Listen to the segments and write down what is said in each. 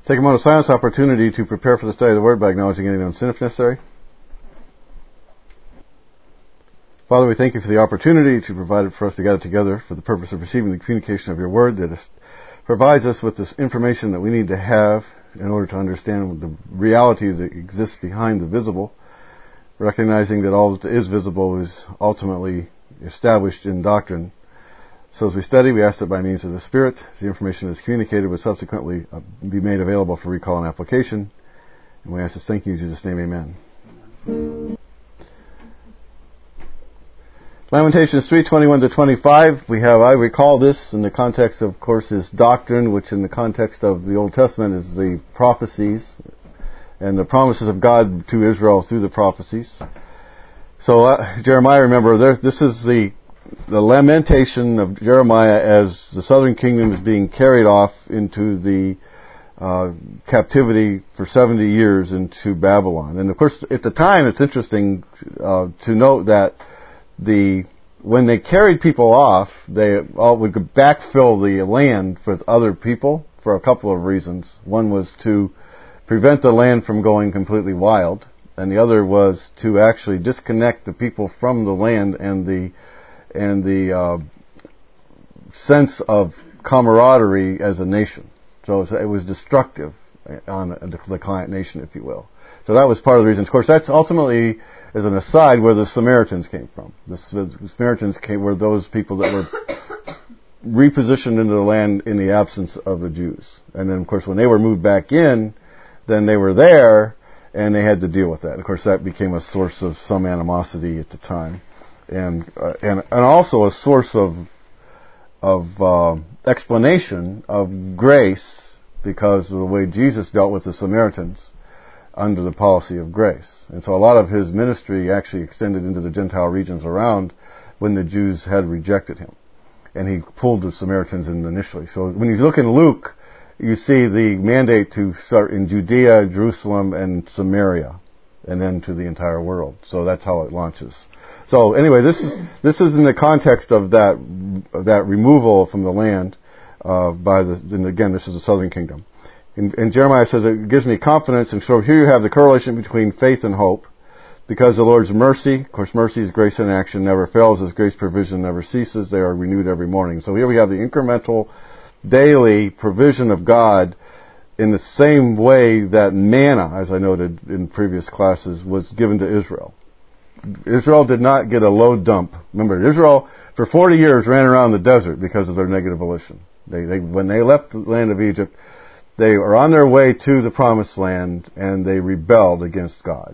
Take a moment of silence opportunity to prepare for the study of the Word by acknowledging any known sin if necessary. Father, we thank you for the opportunity to provide it for us to gather together for the purpose of receiving the communication of your Word that provides us with this information that we need to have in order to understand the reality that exists behind the visible, recognizing that all that is visible is ultimately established in doctrine. So as we study, we ask that by means of the Spirit, the information that is communicated will subsequently be made available for recall and application. And we ask this thank you in Jesus' name, amen. Lamentations 3:21-25. I recall this in the context of course, is doctrine, which in the context of the Old Testament is the prophecies and the promises of God to Israel through the prophecies. So Jeremiah, remember, this is the lamentation of Jeremiah as the southern kingdom is being carried off into the captivity for 70 years into Babylon. And of course, at the time, it's interesting to note that when they carried people off, they would backfill the land with other people for a couple of reasons. One was to prevent the land from going completely wild, and the other was to actually disconnect the people from the land and the sense of camaraderie as a nation. So it was destructive on the client nation, if you will. So that was part of the reason. Of course, that's ultimately, as an aside, where the Samaritans came from. The Samaritans were those people that were repositioned into the land in the absence of the Jews. And then, of course, when they were moved back in, then they were there, and they had to deal with that. And of course, that became a source of some animosity at the time. And also a source of explanation of grace because of the way Jesus dealt with the Samaritans under the policy of grace. And so a lot of his ministry actually extended into the Gentile regions around when the Jews had rejected him. And he pulled the Samaritans in initially. So when you look in Luke, you see the mandate to start in Judea, Jerusalem, and Samaria, and then to the entire world. So that's how it launches. So anyway, this is in the context of that removal from the land and again, this is the southern kingdom. And Jeremiah says, it gives me confidence, and so here you have the correlation between faith and hope, because the Lord's mercy, of course mercy is grace in action, never fails, His grace provision never ceases, they are renewed every morning. So here we have the incremental, daily provision of God in the same way that manna, as I noted in previous classes, was given to Israel. Israel did not get a low dump. Remember, Israel for 40 years ran around the desert because of their negative volition. When they left the land of Egypt, they were on their way to the promised land and they rebelled against God.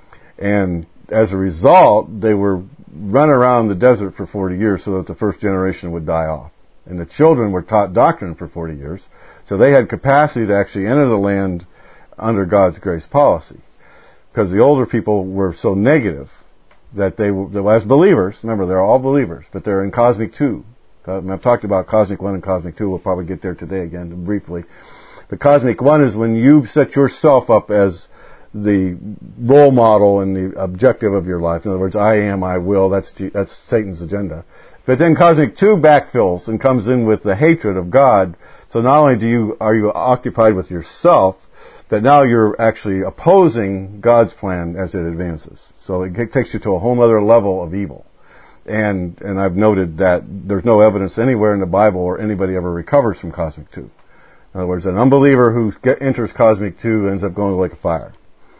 And as a result, they were run around the desert for 40 years so that the first generation would die off. And the children were taught doctrine for 40 years, so they had capacity to actually enter the land under God's grace policy. Because the older people were so negative that they were, as believers, remember they're all believers, but they're in Cosmic 2. I've talked about Cosmic 1 and Cosmic 2, we'll probably get there today again briefly. But Cosmic 1 is when you set yourself up as the role model and the objective of your life. In other words, I am, I will, that's Satan's agenda. But then Cosmic 2 backfills and comes in with the hatred of God. So not only are you occupied with yourself, but now you're actually opposing God's plan as it advances. So it takes you to a whole other level of evil. And I've noted that there's no evidence anywhere in the Bible where anybody ever recovers from Cosmic 2. In other words, an unbeliever who enters Cosmic 2 ends up going like a fire.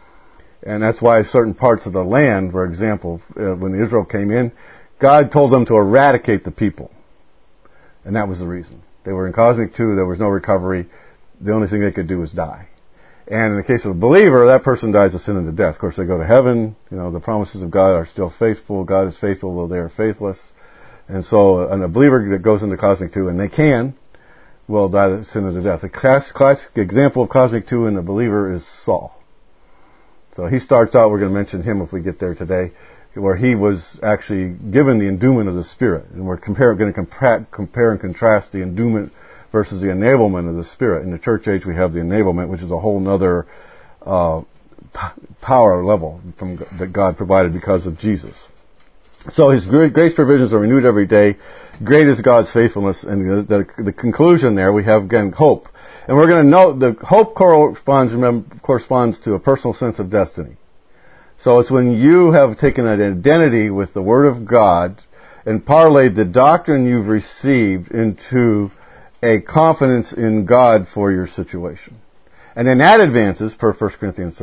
And that's why certain parts of the land, for example, when Israel came in, God told them to eradicate the people. And that was the reason. They were in Cosmic 2, there was no recovery. The only thing they could do was die. And in the case of a believer, that person dies of sin unto death. Of course, they go to heaven. You know, the promises of God are still faithful. God is faithful, though they are faithless. And so, a believer that goes into Cosmic 2, and they will die of sin unto death. The classic example of Cosmic 2 in the believer is Saul. So he starts out, we're going to mention him if we get there today, where he was actually given the endowment of the Spirit. And we're going to compare and contrast the endowment versus the enablement of the Spirit. In the church age, we have the enablement, which is a whole other power level that God provided because of Jesus. So His grace provisions are renewed every day. Great is God's faithfulness. And the conclusion there, we have, again, hope. And we're going to note the hope corresponds to a personal sense of destiny. So it's when you have taken an identity with the Word of God and parlayed the doctrine you've received into a confidence in God for your situation. And then that advances, per 1 Corinthians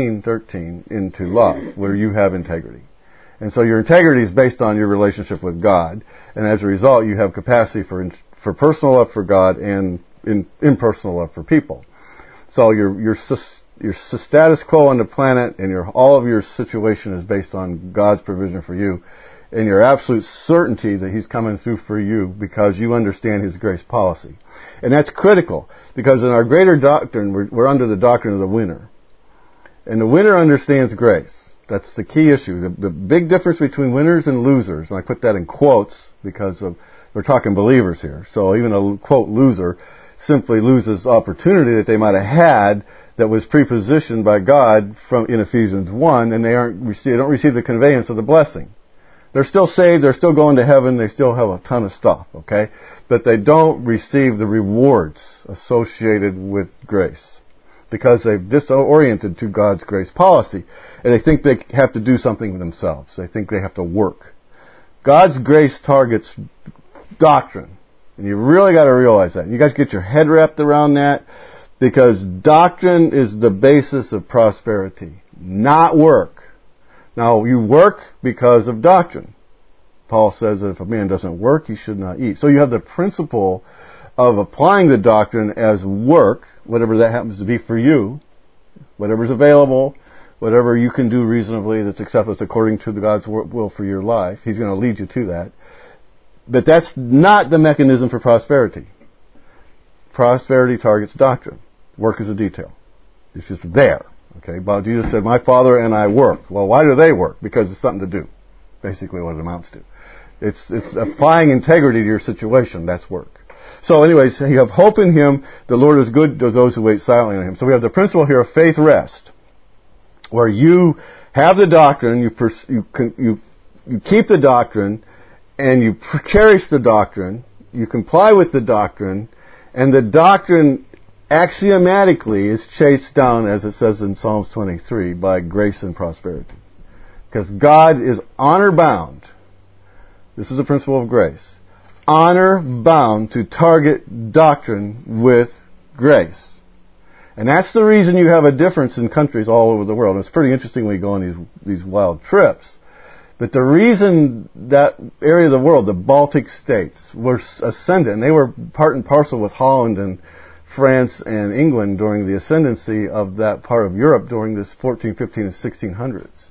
13, into love, where you have integrity. And so your integrity is based on your relationship with God, and as a result, you have capacity for personal love for God and impersonal love for people. So your status quo on the planet and all of your situation is based on God's provision for you, and your absolute certainty that He's coming through for you because you understand His grace policy. And that's critical, because in our greater doctrine, we're under the doctrine of the winner. And the winner understands grace. That's the key issue. The big difference between winners and losers, and I put that in quotes because we're talking believers here. So even a, quote, loser simply loses opportunity that they might have had that was prepositioned by God in Ephesians 1, and they don't receive the conveyance of the blessing. They're still saved, they're still going to heaven, they still have a ton of stuff, okay? But they don't receive the rewards associated with grace because they've disoriented to God's grace policy, and they think they have to do something for themselves. They think they have to work. God's grace targets doctrine, and you really got to realize that. You guys get your head wrapped around that, because doctrine is the basis of prosperity, not work. Now, you work because of doctrine. Paul says that if a man doesn't work, he should not eat. So you have the principle of applying the doctrine as work, whatever that happens to be for you, whatever's available, whatever you can do reasonably that's acceptable according to God's will for your life. He's going to lead you to that. But that's not the mechanism for prosperity. Prosperity targets doctrine. Work is a detail. It's just there. Okay, but Jesus said, my Father and I work. Well, why do they work? Because it's something to do. Basically what it amounts to. It's applying integrity to your situation. That's work. So anyways, you have hope in Him. The Lord is good to those who wait silently on Him. So we have the principle here of faith rest, where you have the doctrine, you keep the doctrine, and you cherish the doctrine, you comply with the doctrine, and the doctrine axiomatically is chased down, as it says in Psalms 23, by grace and prosperity. Because God is honor-bound. This is the principle of grace. Honor-bound to target doctrine with grace. And that's the reason you have a difference in countries all over the world. And it's pretty interesting when you go on these wild trips. But the reason that area of the world, the Baltic states, were ascendant, and they were part and parcel with Holland and France and England during the ascendancy of that part of Europe during this 14, 15, and 1600s.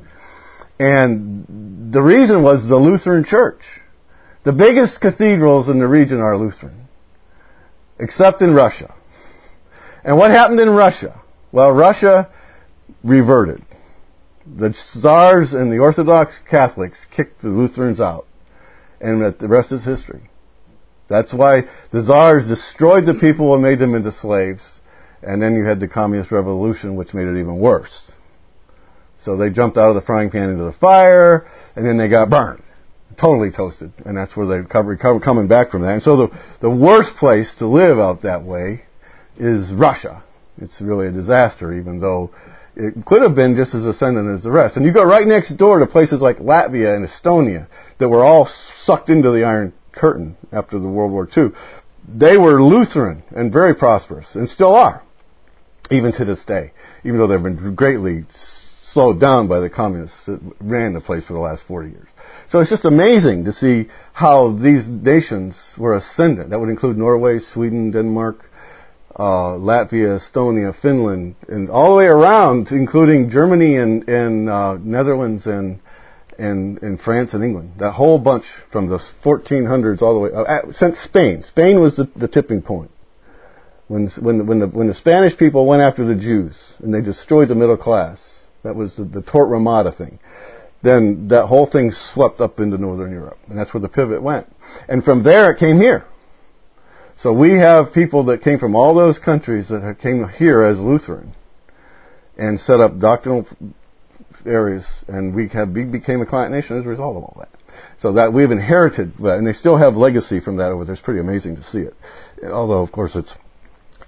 And the reason was the Lutheran Church. The biggest cathedrals in the region are Lutheran, except in Russia. And what happened in Russia? Well, Russia reverted. The Tsars and the Orthodox Catholics kicked the Lutherans out. And the rest is history. That's why the Tsars destroyed the people and made them into slaves. And then you had the Communist Revolution, which made it even worse. So they jumped out of the frying pan into the fire, and then they got burned. Totally toasted. And that's where they're coming back from that. And so the worst place to live out that way is Russia. It's really a disaster, even though it could have been just as ascendant as the rest. And you go right next door to places like Latvia and Estonia that were all sucked into the Iron Curtain after the World War II. They were Lutheran and very prosperous, and still are, even to this day, even though they've been greatly slowed down by the communists that ran the place for the last 40 years. So it's just amazing to see how these nations were ascendant. That would include Norway, Sweden, Denmark, Latvia, Estonia, Finland, and all the way around, including Germany and Netherlands and France and England. That whole bunch from the 1400s all the way since Spain. Spain was the tipping point. When the Spanish people went after the Jews and they destroyed the middle class, that was the Tort Ramada thing. Then that whole thing swept up into Northern Europe, and that's where the pivot went. And from there it came here. So we have people that came from all those countries that came here as Lutheran and set up doctrinal areas, and we became a client nation as a result of all that. So that we've inherited that, and they still have legacy from that over there. It's pretty amazing to see it. Although, of course, it's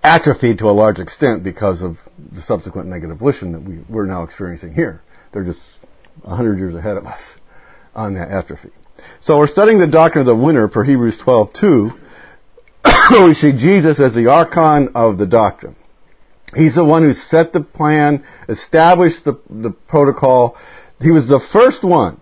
atrophied to a large extent because of the subsequent negative volition that we're now experiencing here. They're just 100 years ahead of us on that atrophy. So we're studying the doctrine of the winner per Hebrews 12:2. We see Jesus as the archon of the doctrine. He's the one who set the plan, established the protocol. He was the first one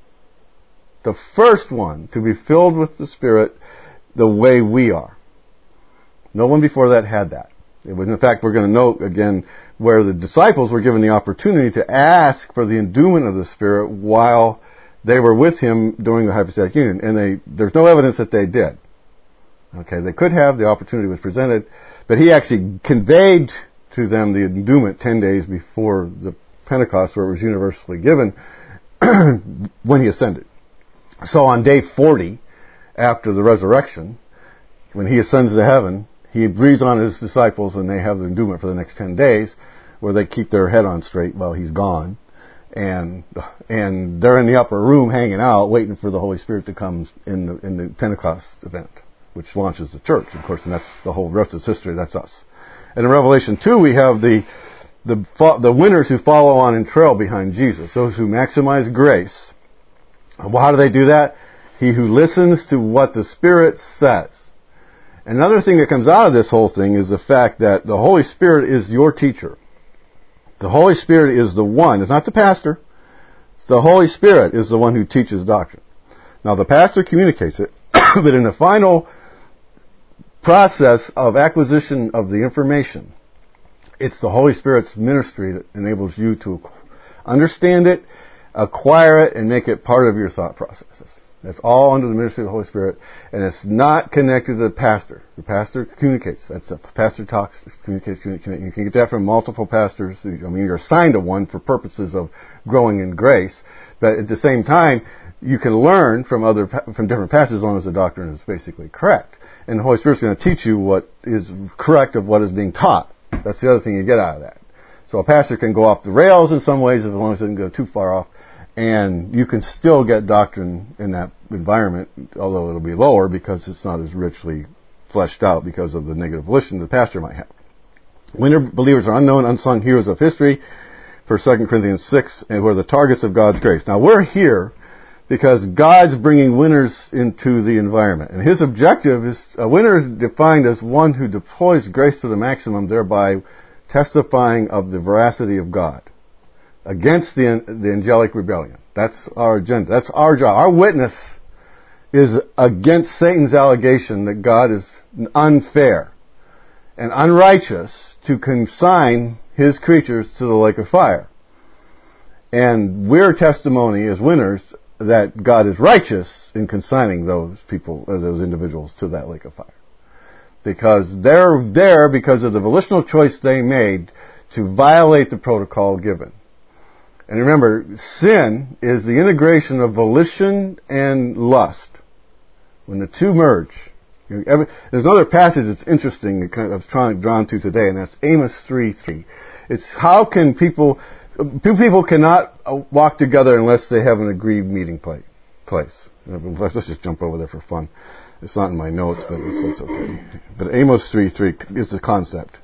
to be filled with the Spirit the way we are. No one before that had that. It was, in fact, we're going to note again where the disciples were given the opportunity to ask for the endowment of the Spirit while they were with Him during the hypostatic union. And there's no evidence that they did. Okay, they could have, the opportunity was presented, but He actually conveyed to them the endowment 10 days before the Pentecost, where it was universally given when He ascended. So on day 40, after the resurrection, when He ascends to heaven, He breathes on His disciples and they have the endowment for the next 10 days, where they keep their head on straight while He's gone. And they're in the upper room hanging out, waiting for the Holy Spirit to come in the Pentecost event, which launches the church, of course, and that's the whole rest of history. That's us. And in Revelation 2, we have the winners who follow on and trail behind Jesus, those who maximize grace. Well, how do they do that? He who listens to what the Spirit says. Another thing that comes out of this whole thing is the fact that the Holy Spirit is your teacher. The Holy Spirit is the one. It's not the pastor. It's the Holy Spirit is the one who teaches doctrine. Now, the pastor communicates it, but in the final process of acquisition of the information, it's the Holy Spirit's ministry that enables you to understand it, acquire it, and make it part of your thought processes. That's all under the ministry of the Holy Spirit, and it's not connected to the pastor. The pastor communicates. That's the pastor talks, communicates. You can get that from multiple pastors. I mean, you're assigned to one for purposes of growing in grace, but at the same time, you can learn from different pastors as long as the doctrine is basically correct. And the Holy Spirit's going to teach you what is correct of what is being taught. That's the other thing you get out of that. So a pastor can go off the rails in some ways, as long as it doesn't go too far off. And you can still get doctrine in that environment, although it'll be lower because it's not as richly fleshed out because of the negative volition the pastor might have. Winner believers are unknown, unsung heroes of history, per 2 Corinthians 6, and we're the targets of God's grace. Now we're here because God's bringing winners into the environment. And His objective is, a winner is defined as one who deploys grace to the maximum, thereby testifying of the veracity of God against the angelic rebellion. That's our agenda. That's our job. Our witness is against Satan's allegation that God is unfair and unrighteous to consign His creatures to the lake of fire. And we're testimony as winners that God is righteous in consigning those people, those individuals to that lake of fire. Because they're there because of the volitional choice they made to violate the protocol given. And remember, sin is the integration of volition and lust. When the two merge. There's another passage that's interesting that I was drawn to today, and that's Amos 3:3. It's how can two people cannot walk together unless they have an agreed meeting place. Let's just jump over there for fun. It's not in my notes, but it's okay. But Amos 3:3 is the concept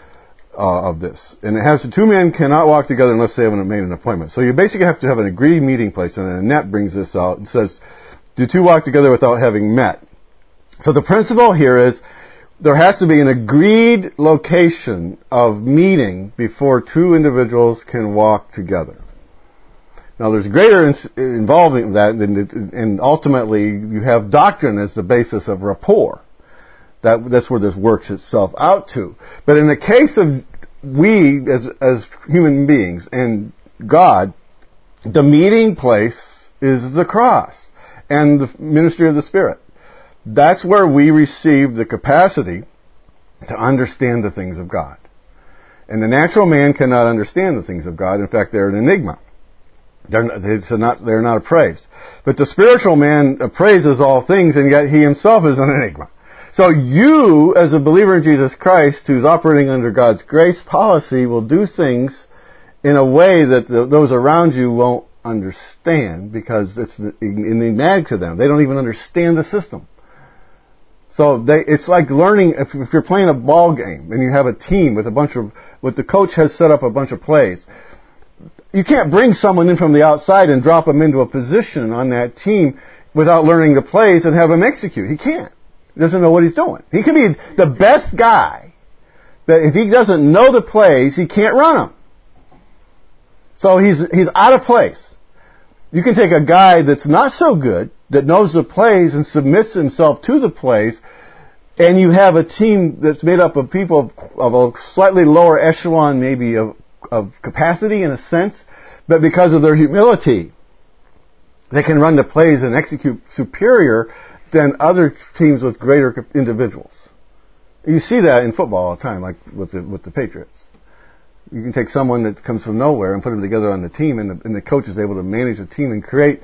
of this. And it has two men cannot walk together unless they haven't made an appointment. So you basically have to have an agreed meeting place. And Annette brings this out and says, do two walk together without having met? So the principle here is there has to be an agreed location of meeting before two individuals can walk together. Now there's greater involvement in that, and ultimately you have doctrine as the basis of rapport. That's where this works itself out to. But in the case of we as human beings and God, the meeting place is the cross and the ministry of the Spirit. That's where we receive the capacity to understand the things of God. And the natural man cannot understand the things of God. In fact, they're an enigma. They're not appraised. But the spiritual man appraises all things, and yet he himself is an enigma. So you, as a believer in Jesus Christ, who's operating under God's grace policy, will do things in a way that those around you won't understand because it's enigmatic to them. They don't even understand the system. So it's like learning, if you're playing a ball game and you have a team with the coach has set up a bunch of plays, you can't bring someone in from the outside and drop them into a position on that team without learning the plays and have him execute. He can't. He doesn't know what he's doing. He can be the best guy, but if he doesn't know the plays, he can't run them. So he's out of place. You can take a guy that's not so good, that knows the plays and submits himself to the plays, and you have a team that's made up of people of a slightly lower echelon, maybe of capacity in a sense, but because of their humility, they can run the plays and execute superior than other teams with greater individuals. You see that in football all the time, like with the Patriots. You can take someone that comes from nowhere and put them together on the team, and the coach is able to manage a team and create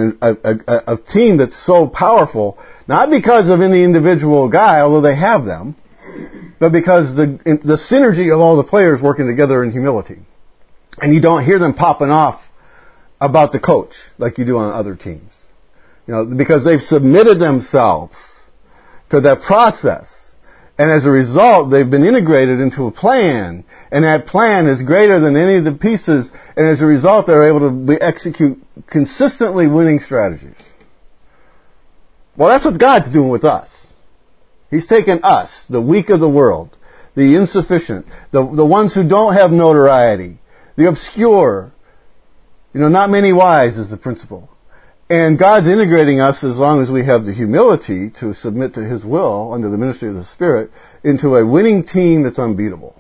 a team that's so powerful, not because of any individual guy, although they have them, but because the synergy of all the players working together in humility. And you don't hear them popping off about the coach like you do on other teams. Because they've submitted themselves to that process. And as a result, they've been integrated into a plan, and that plan is greater than any of the pieces, and as a result, they're able to execute consistently winning strategies. Well, that's what God's doing with us. He's taken us, the weak of the world, the insufficient, the ones who don't have notoriety, the obscure, not many wise is the principle. And God's integrating us, as long as we have the humility to submit to His will under the ministry of the Spirit, into a winning team that's unbeatable.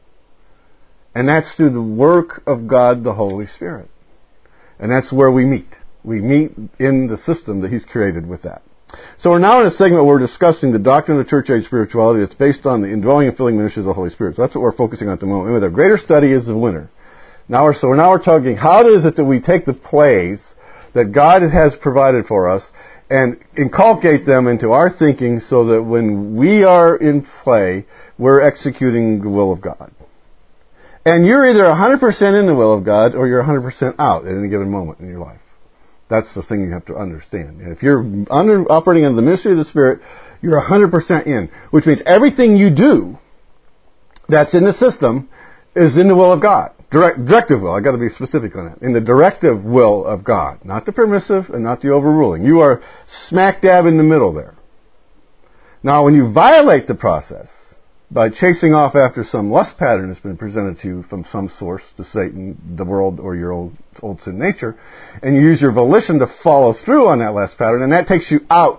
And that's through the work of God, the Holy Spirit. And that's where we meet. We meet in the system that He's created with that. So we're now in a segment where we're discussing the doctrine of the church age spirituality that's based on the indwelling and filling ministry of the Holy Spirit. So that's what we're focusing on at the moment. And with our greater study is the winner. Now we're talking, how is it that we take the plays that God has provided for us and inculcate them into our thinking so that when we are in play, we're executing the will of God. And you're either 100% in the will of God or you're 100% out at any given moment in your life. That's the thing you have to understand. And if you're operating in the ministry of the Spirit, you're 100% in, which means everything you do that's in the system is in the will of God. Directive will. I've got to be specific on that. In the directive will of God. Not the permissive and not the overruling. You are smack dab in the middle there. Now, when you violate the process by chasing off after some lust pattern that's been presented to you from some source, to Satan, the world, or your old sin nature, and you use your volition to follow through on that lust pattern, and that takes you out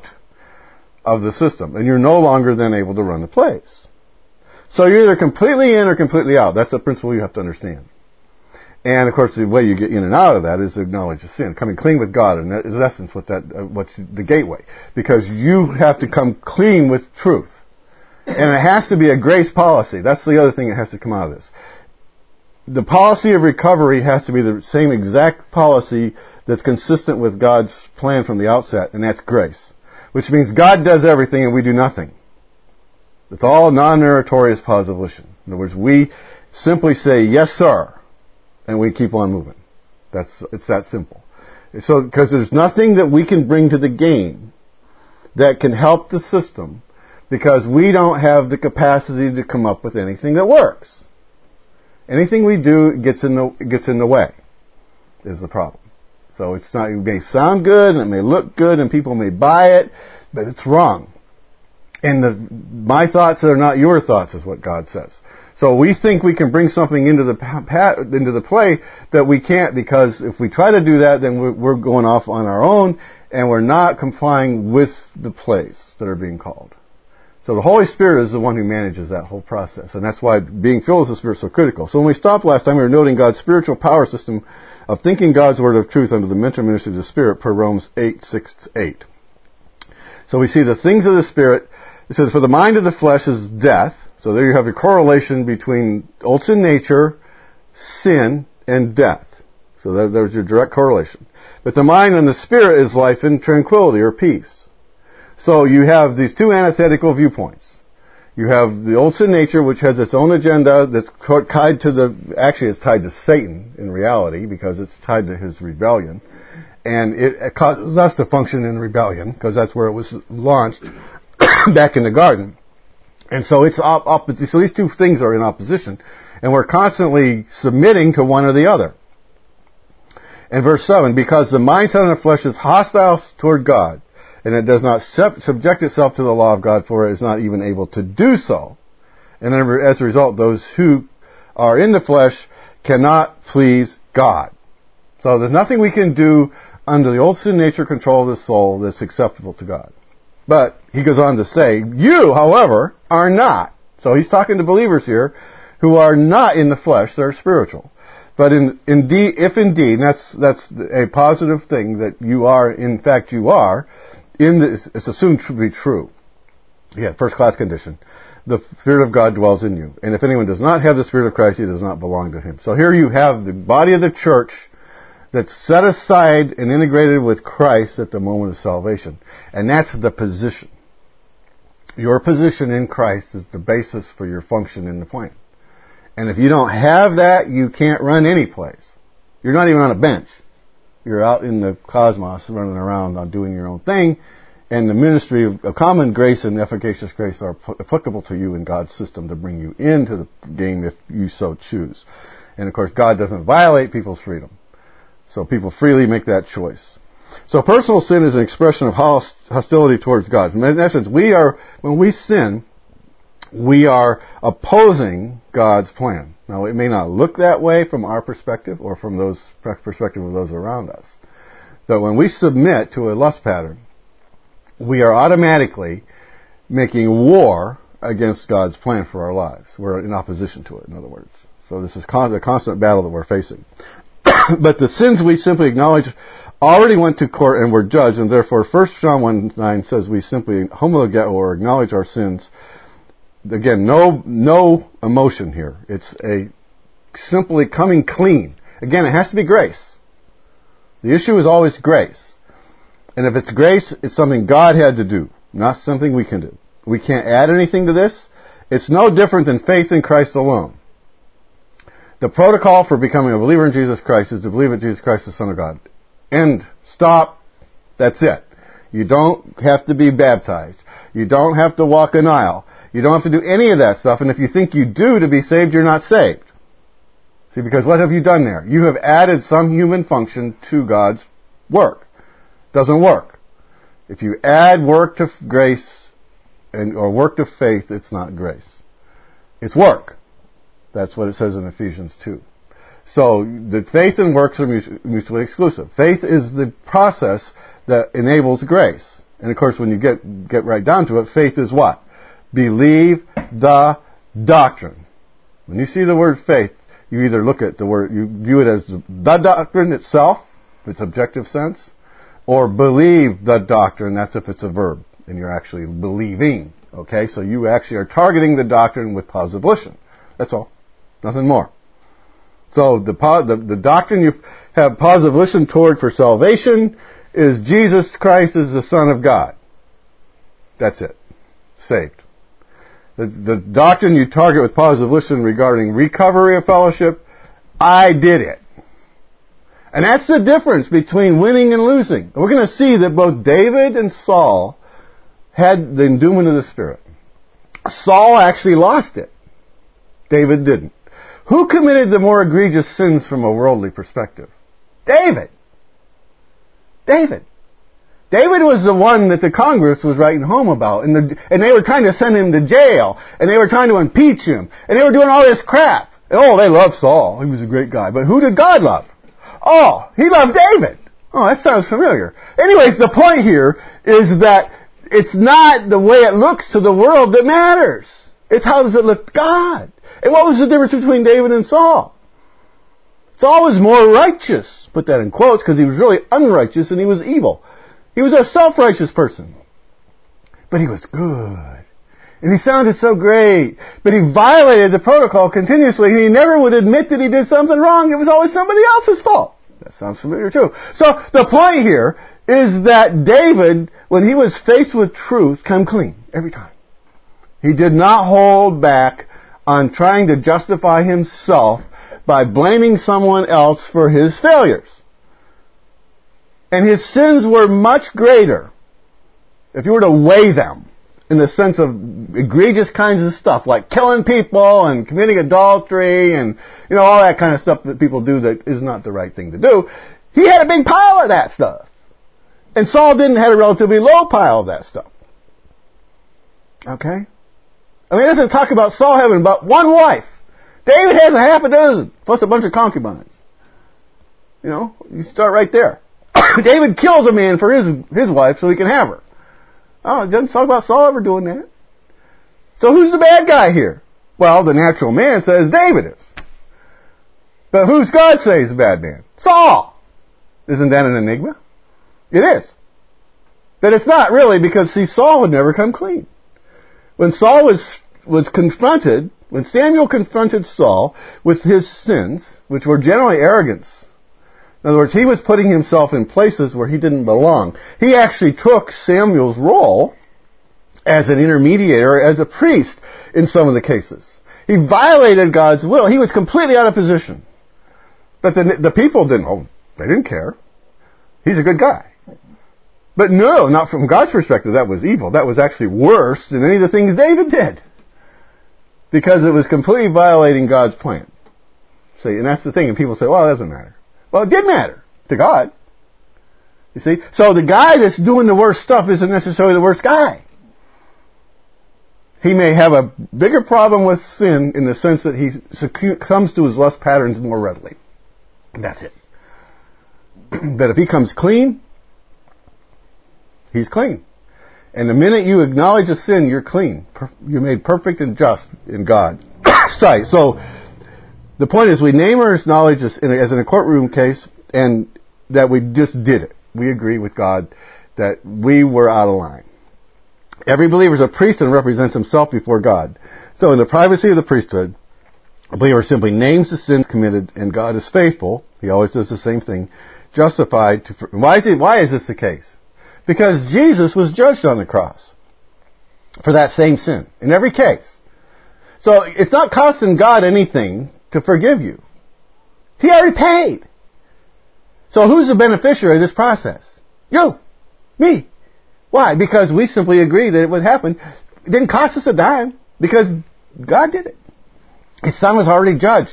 of the system, and you're no longer then able to run the plays. So you're either completely in or completely out. That's a principle you have to understand. And, of course, the way you get in and out of that is acknowledge of sin. Coming clean with God, and that is in essence what's the gateway. Because you have to come clean with truth. And it has to be a grace policy. That's the other thing that has to come out of this. The policy of recovery has to be the same exact policy that's consistent with God's plan from the outset, and that's grace. Which means God does everything and we do nothing. It's all non-meritorious positive volition. In other words, we simply say, yes, sir. And we keep on moving. It's that simple. So, because there's nothing that we can bring to the game that can help the system, because we don't have the capacity to come up with anything that works. Anything we do gets in the way, is the problem. So it may sound good and it may look good and people may buy it, but it's wrong. And my thoughts are not your thoughts, is what God says. So we think we can bring something into the play that we can't, because if we try to do that, then we're going off on our own, and we're not complying with the plays that are being called. So the Holy Spirit is the one who manages that whole process, and that's why being filled with the Spirit is so critical. So when we stopped last time, we were noting God's spiritual power system of thinking God's word of truth under the mentor ministry of the Spirit per Romans 8:6-8. So we see the things of the Spirit. It says, for the mind of the flesh is death. So there you have a correlation between old sin nature, sin, and death. So there's your direct correlation. But the mind and the Spirit is life and tranquility or peace. So you have these two antithetical viewpoints. You have the old sin nature, which has its own agenda that's tied to actually it's tied to Satan in reality, because it's tied to his rebellion. And it causes us to function in rebellion, because that's where it was launched. back in the garden. And so it's opposite. So these two things are in opposition, and we're constantly submitting to one or the other. And verse 7, because the mindset of the flesh is hostile toward God, and it does not subject itself to the law of God, for it is not even able to do so. And then as a result, those who are in the flesh cannot please God. So there's nothing we can do under the old sin nature control of the soul that's acceptable to God. But he goes on to say, you, however, are not. So he's talking to believers here who are not in the flesh, they're spiritual. But if indeed, that's a positive thing that you are, in fact you are, in this, it's assumed to be true. Again, first class condition. The Spirit of God dwells in you. And if anyone does not have the Spirit of Christ, he does not belong to him. So here you have the body of the church that's set aside and integrated with Christ at the moment of salvation. And that's the position. Your position in Christ is the basis for your function in the plan. And if you don't have that, you can't run any place. You're not even on a bench. You're out in the cosmos running around on doing your own thing. And the ministry of common grace and efficacious grace are applicable to you in God's system to bring you into the game if you so choose. And of course, God doesn't violate people's freedom. So people freely make that choice. So personal sin is an expression of hostility towards God. In essence, when we sin, we are opposing God's plan. Now, it may not look that way from our perspective or from those perspective of those around us. But when we submit to a lust pattern, we are automatically making war against God's plan for our lives. We're in opposition to it, in other words. So this is a constant battle that we're facing. But the sins we simply acknowledge already went to court and were judged, and therefore 1 John 1:9 says we simply homologate or acknowledge our sins. Again, no emotion here. It's a simply coming clean. Again, it has to be grace. The issue is always grace. And if it's grace, it's something God had to do, not something we can do. We can't add anything to this. It's no different than faith in Christ alone. The protocol for becoming a believer in Jesus Christ is to believe that Jesus Christ is the Son of God. End. Stop. That's it. You don't have to be baptized. You don't have to walk an aisle. You don't have to do any of that stuff. And if you think you do to be saved, you're not saved. See, because what have you done there? You have added some human function to God's work. Doesn't work. If you add work to grace or work to faith, it's not grace. It's work. That's what it says in Ephesians 2. So the faith and works are mutually exclusive. Faith is the process that enables grace. And of course, when you get right down to it, faith is what? Believe the doctrine. When you see the word faith, you either look at the word, you view it as the doctrine itself, if it's objective sense, or believe the doctrine, that's if it's a verb, and you're actually believing. Okay, so you actually are targeting the doctrine with positivation. That's all. Nothing more. So the doctrine you have positivation toward for salvation is Jesus Christ is the Son of God. That's it. Saved. The doctrine you target with positivation regarding recovery of fellowship, I did it. And that's the difference between winning and losing. We're going to see that both David and Saul had the endowment of the Spirit. Saul actually lost it. David didn't. Who committed the more egregious sins from a worldly perspective? David. David was the one that the Congress was writing home about, and they were trying to send him to jail, and they were trying to impeach him, and they were doing all this crap. And, they loved Saul. He was a great guy. But who did God love? Oh, he loved David. Oh, that sounds familiar. Anyways, the point here is that it's not the way it looks to the world that matters. It's how does it look to God. And what was the difference between David and Saul? Saul was more righteous. Put that in quotes because he was really unrighteous and he was evil. He was a self-righteous person. But he was good. And he sounded so great. But he violated the protocol continuously. And he never would admit that he did something wrong. It was always somebody else's fault. That sounds familiar too. So the point here is that David, when he was faced with truth, came clean every time. He did not hold back on trying to justify himself by blaming someone else for his failures. And his sins were much greater if you were to weigh them in the sense of egregious kinds of stuff, like killing people and committing adultery and, all that kind of stuff that people do that is not the right thing to do. He had a big pile of that stuff. And Saul didn't have a relatively low pile of that stuff. Okay? I mean, it doesn't talk about Saul having but one wife. David has a half a dozen, plus a bunch of concubines. You start right there. David kills a man for his wife so he can have her. Oh, it doesn't talk about Saul ever doing that. So who's the bad guy here? Well, the natural man says David is. But who's God say is the bad man? Saul. Isn't that an enigma? It is. But it's not really, because Saul would never come clean. When Saul was confronted, when Samuel confronted Saul with his sins, which were generally arrogance, in other words, he was putting himself in places where he didn't belong. He actually took Samuel's role as an intermediator, as a priest in some of the cases. He violated God's will. He was completely out of position. But the people they didn't care. He's a good guy. But no, not from God's perspective, that was evil. That was actually worse than any of the things David did. Because it was completely violating God's plan. See, and that's the thing. And people say, well, it doesn't matter. Well, it did matter to God. You see? So the guy that's doing the worst stuff isn't necessarily the worst guy. He may have a bigger problem with sin in the sense that he succumbs to his lust patterns more readily. That's it. But if he comes clean, he's clean. And the minute you acknowledge a sin, you're clean. You're made perfect and just in God's sight. So the point is, we name or acknowledge as in a courtroom case, and that we just did it. We agree with God that we were out of line. Every believer is a priest and represents himself before God. So in the privacy of the priesthood, a believer simply names the sins committed, and God is faithful. He always does the same thing. Justified. Why is this the case? Because Jesus was judged on the cross for that same sin in every case. So it's not costing God anything to forgive you. He already paid. So who's the beneficiary of this process? You. Me. Why? Because we simply agree that it would happen. It didn't cost us a dime because God did it. His Son was already judged.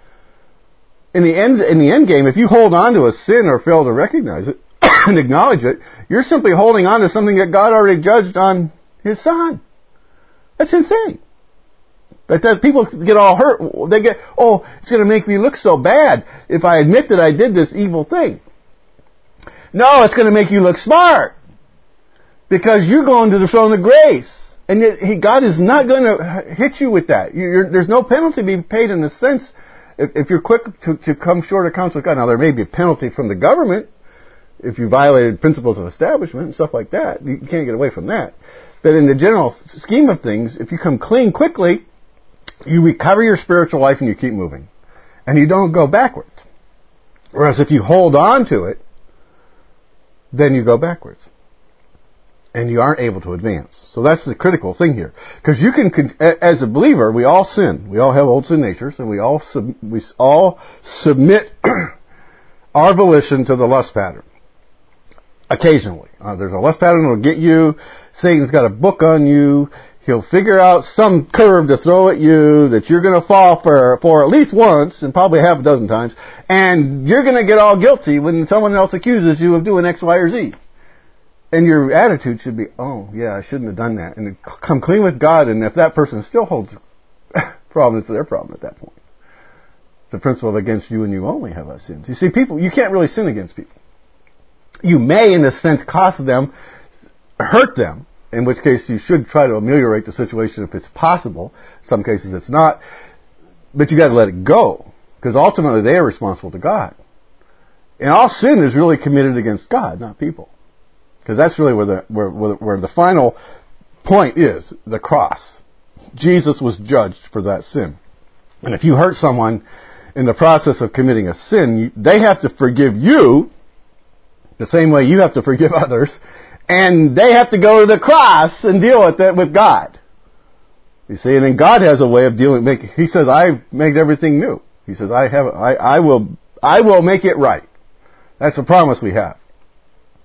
In the end game, if you hold on to a sin or fail to recognize it and acknowledge it, you're simply holding on to something that God already judged on His Son. That's insane. But people get all hurt. They get, it's going to make me look so bad if I admit that I did this evil thing. No, it's going to make you look smart. Because you're going to the throne of grace. And God is not going to hit you with that. There's no penalty being paid in the sense, if you're quick to come short of accounts with God. Now, there may be a penalty from the government if you violated principles of establishment and stuff like that. You can't get away from that. But in the general scheme of things, if you come clean quickly, you recover your spiritual life and you keep moving. And you don't go backwards. Whereas if you hold on to it, then you go backwards. And you aren't able to advance. So that's the critical thing here. Because you can, as a believer, we all sin. We all have old sin natures, and we all submit our volition to the lust pattern. Occasionally. There's a lust pattern that will get you. Satan's got a book on you. He'll figure out some curve to throw at you that you're going to fall for at least once, and probably half a dozen times. And you're going to get all guilty when someone else accuses you of doing X, Y, or Z. And your attitude should be, I shouldn't have done that. And come clean with God, and if that person still holds problem, it's their problem at that point. The principle of against you and you only have I sinned. You see, people, you can't really sin against people. You may, in a sense, cost them, hurt them, in which case you should try to ameliorate the situation if it's possible. In some cases it's not. But you got to let it go, because ultimately they are responsible to God. And all sin is really committed against God, not people. Because that's really where the final point is, the cross. Jesus was judged for that sin. And if you hurt someone in the process of committing a sin, they have to forgive you the same way you have to forgive others. And they have to go to the cross and deal with it with God. You see, and then God has a way of dealing. He says, "I've made everything new." He says, "I will make it right." That's the promise we have.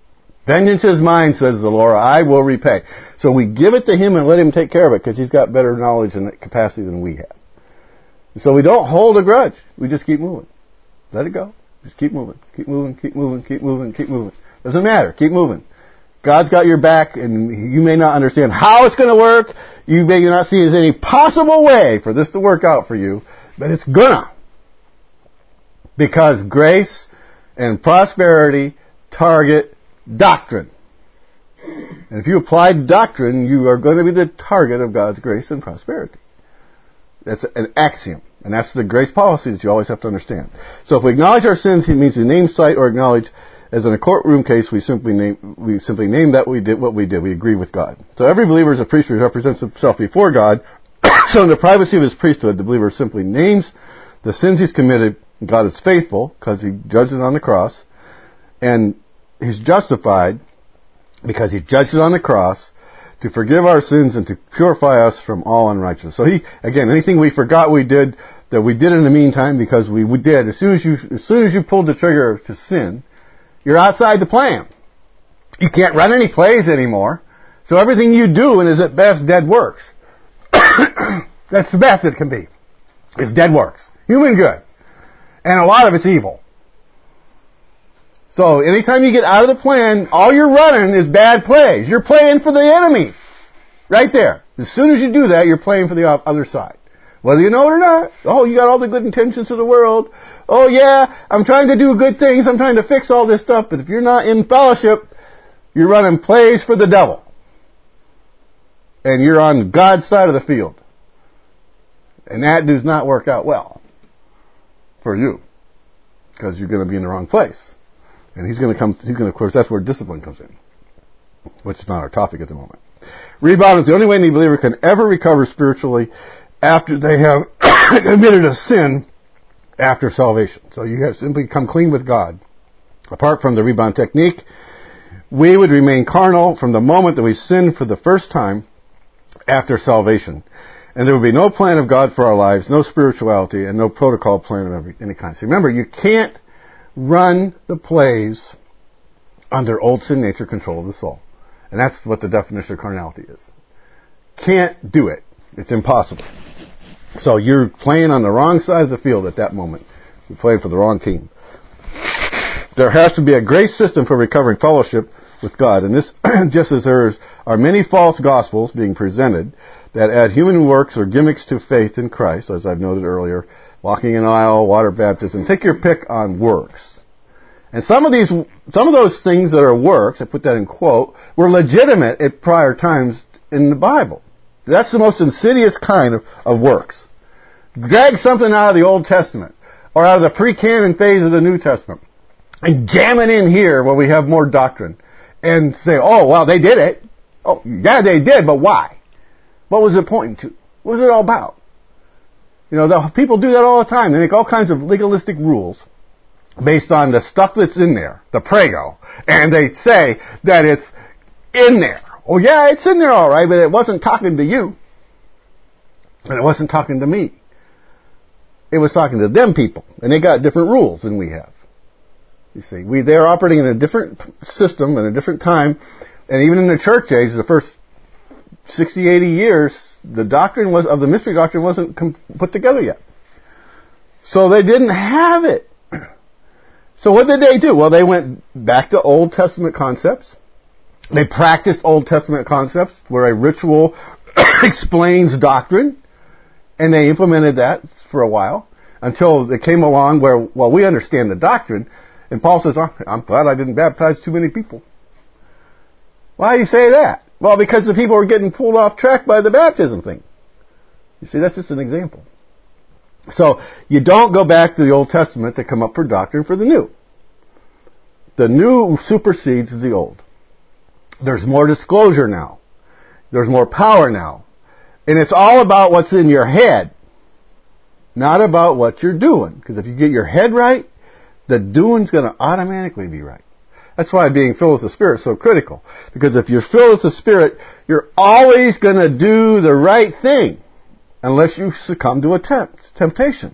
Vengeance is mine, says the Lord. I will repay. So we give it to Him and let Him take care of it because He's got better knowledge and capacity than we have. So we don't hold a grudge. We just keep moving. Let it go. Just keep moving. Keep moving, keep moving, keep moving, keep moving. Doesn't matter. Keep moving. God's got your back, and you may not understand how it's going to work. You may not see there's any possible way for this to work out for you, but it's gonna. Because grace and prosperity target doctrine. And if you apply doctrine, you are going to be the target of God's grace and prosperity. That's an axiom. And that's the grace policy that you always have to understand. So if we acknowledge our sins, it means we name, cite, or acknowledge. As in a courtroom case, we simply name that we did what we did. We agree with God. So every believer is a priest who represents himself before God. So in the privacy of his priesthood, the believer simply names the sins he's committed. God is faithful because He judged it on the cross. And He's justified because He judged it on the cross to forgive our sins and to purify us from all unrighteousness. So anything we forgot we did, that we did in the meantime because we did, as soon as you pulled the trigger to sin, you're outside the plan. You can't run any plays anymore. So everything you do is at best dead works. That's the best it can be. It's dead works. Human good. And a lot of it's evil. So anytime you get out of the plan, all you're running is bad plays. You're playing for the enemy. Right there. As soon as you do that, you're playing for the other side. Whether you know it or not. Oh, you got all the good intentions of the world. Oh yeah, I'm trying to do good things. I'm trying to fix all this stuff. But if you're not in fellowship, you're running plays for the devil. And you're on God's side of the field. And that does not work out well for you. Because you're going to be in the wrong place. And of course, that's where discipline comes in. Which is not our topic at the moment. Rebound is the only way any believer can ever recover spiritually after they have committed a sin after salvation. So you have simply come clean with God. Apart from the rebound technique, we would remain carnal from the moment that we sinned for the first time after salvation. And there would be no plan of God for our lives, no spirituality, and no protocol plan of any kind. So remember, you can't run the plays under old sin nature control of the soul. And that's what the definition of carnality is. Can't do it. It's impossible. So you're playing on the wrong side of the field at that moment. You're playing for the wrong team. There has to be a grace system for recovering fellowship with God. And this, just as there are many false gospels being presented that add human works or gimmicks to faith in Christ, as I've noted earlier, walking in aisle, water baptism, take your pick on works. And some of those things that are works, I put that in quote, were legitimate at prior times in the Bible. That's the most insidious kind of works. Drag something out of the Old Testament or out of the pre-canon phase of the New Testament and jam it in here where we have more doctrine and say, oh, well, they did it. Oh, yeah, they did, but why? What was it pointing to? What was it all about? People do that all the time. They make all kinds of legalistic rules based on the stuff that's in there, the prego, and they say that it's in there. Oh yeah, it's in there all right, but it wasn't talking to you. And it wasn't talking to me. It was talking to them people. And they got different rules than we have. You see, they're operating in a different system and a different time. And even in the church age, the first 60, 80 years, the doctrine of the mystery doctrine wasn't put together yet. So they didn't have it. So what did they do? Well, they went back to Old Testament concepts. They practiced Old Testament concepts where a ritual explains doctrine, and they implemented that for a while until it came along where, well, we understand the doctrine, and Paul says, oh, I'm glad I didn't baptize too many people. Why do you say that? Well, because the people were getting pulled off track by the baptism thing. You see, that's just an example. So, you don't go back to the Old Testament to come up for doctrine for the new. The new supersedes the old. There's more disclosure now. There's more power now. And it's all about what's in your head, not about what you're doing. Because if you get your head right, the doing's going to automatically be right. That's why being filled with the Spirit is so critical. Because if you're filled with the Spirit, you're always going to do the right thing. Unless you succumb to a temptation.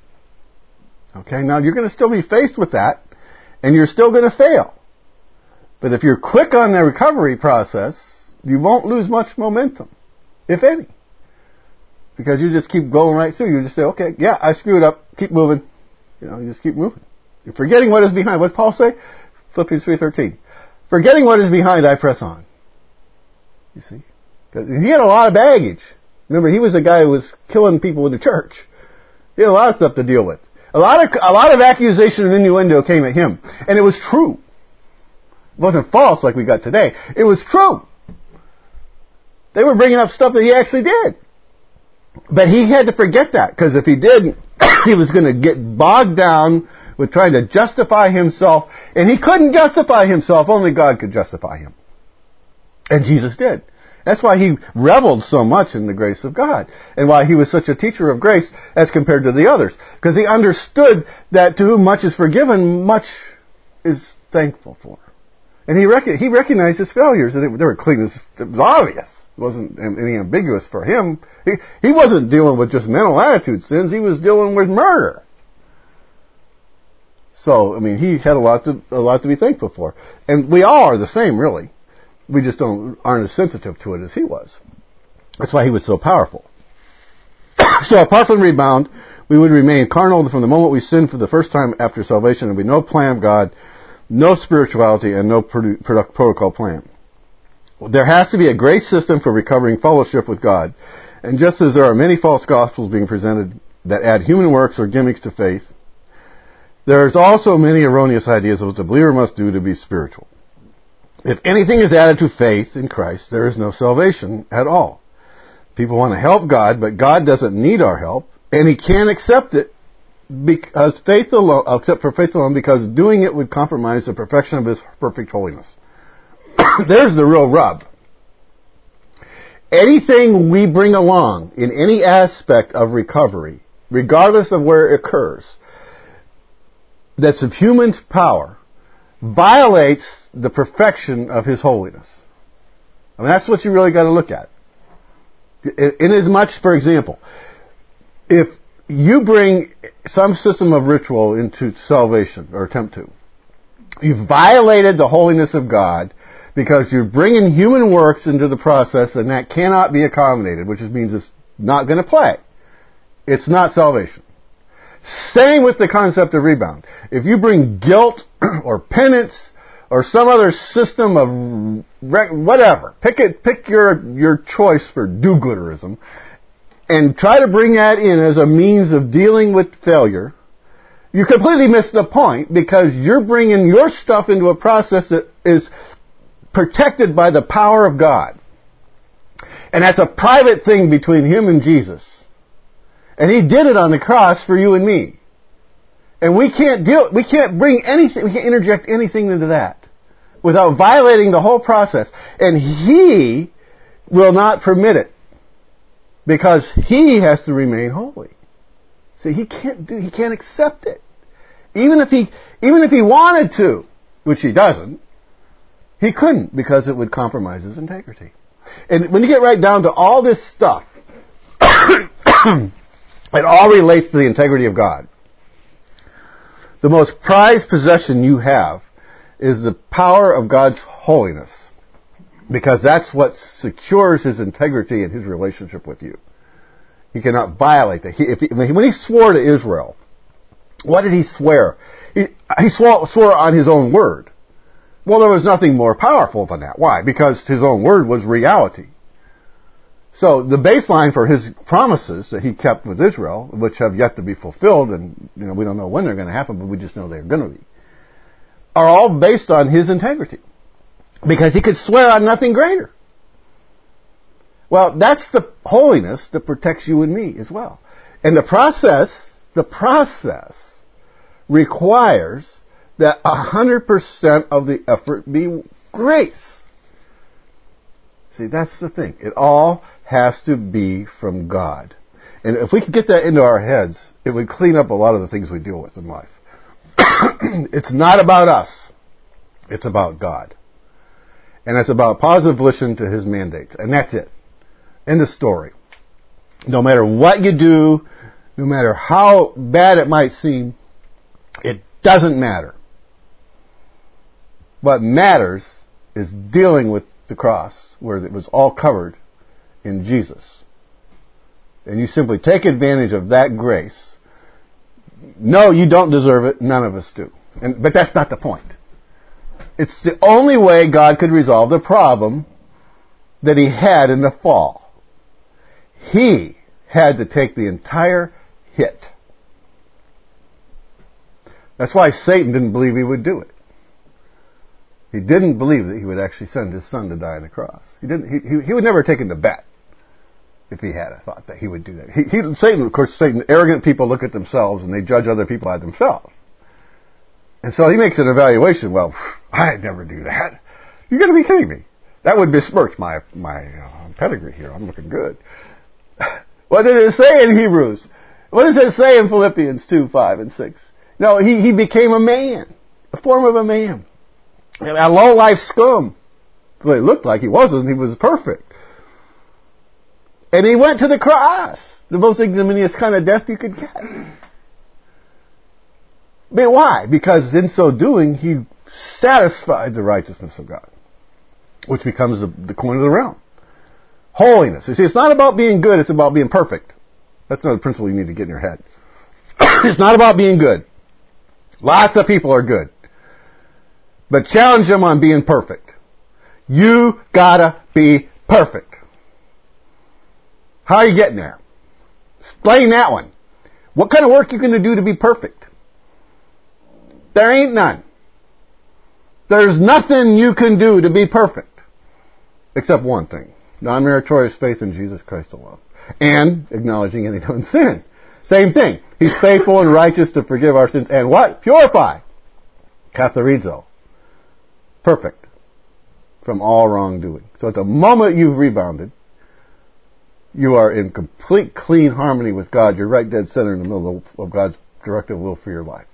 Okay, now you're going to still be faced with that. And you're still going to fail. But if you're quick on the recovery process, you won't lose much momentum, if any. Because you just keep going right through. You just say, okay, yeah, I screwed up. Keep moving. You just keep moving. You're forgetting what is behind. What did Paul say? Philippians 3:13. Forgetting what is behind, I press on. You see? Because he had a lot of baggage. Remember, he was a guy who was killing people in the church. He had a lot of stuff to deal with. A lot of accusation and innuendo came at him. And it was true. It wasn't false like we got today. It was true. They were bringing up stuff that he actually did. But he had to forget that, because if he didn't, he was going to get bogged down with trying to justify himself. And he couldn't justify himself. Only God could justify him. And Jesus did. That's why he reveled so much in the grace of God. And why he was such a teacher of grace as compared to the others. Because he understood that to whom much is forgiven, much is thankful for. And he recognized his failures. And they were clean. It was obvious. It wasn't any ambiguous for him. He wasn't dealing with just mental attitude sins. He was dealing with murder. So, he had a lot to be thankful for. And we all are the same, really. We just aren't as sensitive to it as he was. That's why he was so powerful. So apart from rebound, we would remain carnal from the moment we sin for the first time after salvation. There would be no plan of God, no spirituality, and no protocol plan. There has to be a grace system for recovering fellowship with God. And just as there are many false gospels being presented that add human works or gimmicks to faith, there is also many erroneous ideas of what the believer must do to be spiritual. If anything is added to faith in Christ, there is no salvation at all. People want to help God, but God doesn't need our help, and He can't accept it because faith alone, because doing it would compromise the perfection of His perfect holiness. There's the real rub. Anything we bring along in any aspect of recovery, regardless of where it occurs, that's of human power, violates the perfection of His holiness. That's what you really got to look at. Inasmuch, for example, if you bring some system of ritual into salvation, or attempt to, you've violated the holiness of God because you're bringing human works into the process, and that cannot be accommodated, which means it's not going to play. It's not salvation. Same with the concept of rebound. If you bring guilt or penance or some other system of whatever, pick your choice for do-gooderism, and try to bring that in as a means of dealing with failure, you completely miss the point, because you're bringing your stuff into a process that is protected by the power of God. And that's a private thing between Him and Jesus. And He did it on the cross for you and me. And we can't bring anything, we can't interject anything into that without violating the whole process. And He will not permit it, because He has to remain holy. See, He can't accept it. Even if He wanted to, which He doesn't, He couldn't, because it would compromise His integrity. And when you get right down to all this stuff, it all relates to the integrity of God. The most prized possession you have is the power of God's holiness, because that's what secures His integrity and His relationship with you. He cannot violate that. When He swore to Israel, what did He swear? He swore on His own word. Well, there was nothing more powerful than that. Why? Because His own word was reality. So the baseline for His promises that He kept with Israel, which have yet to be fulfilled, and we don't know when they're going to happen, but we just know they're going to be, are all based on His integrity. Because He could swear on nothing greater. Well, that's the holiness that protects you and me as well. And the process requires that 100% of the effort be grace. See, that's the thing. It all has to be from God. And if we could get that into our heads, it would clean up a lot of the things we deal with in life. It's not about us. It's about God. And it's about positive volition to His mandates. And that's it. End of story. No matter what you do, no matter how bad it might seem, it doesn't matter. What matters is dealing with the cross, where it was all covered in Jesus. And you simply take advantage of that grace. No, you don't deserve it. None of us do. But that's not the point. It's the only way God could resolve the problem that he had in the fall. He had to take the entire hit. That's why Satan didn't believe he would do it. He didn't believe that he would actually send his son to die on the cross. He would never have taken the bet if he had thought that he would do that. Satan, arrogant people look at themselves and they judge other people by themselves. And so he makes an evaluation. Well, I'd never do that. You're going to be kidding me. That would besmirch my pedigree here. I'm looking good. What did it say in Hebrews? What does it say in Philippians 2, 5, and 6? No, he became a man, a form of a man. A low-life scum. Well, it looked like he wasn't. He was perfect. And he went to the cross, the most ignominious kind of death you could get. But why? Because in so doing, he satisfied the righteousness of God, which becomes the coin of the realm. Holiness. You see, it's not about being good, it's about being perfect. That's another principle you need to get in your head. It's not about being good. Lots of people are good. But challenge them on being perfect. You gotta be perfect. How are you getting there? Explain that one. What kind of work are you going to do to be perfect? There ain't none. There's nothing you can do to be perfect. Except one thing. Non-meritorious faith in Jesus Christ alone. And acknowledging any known sin. Same thing. He's faithful and righteous to forgive our sins and what? Purify. Katharizo. Perfect. From all wrongdoing. So at the moment you've rebounded, you are in complete clean harmony with God. You're right dead center in the middle of God's directive will for your life.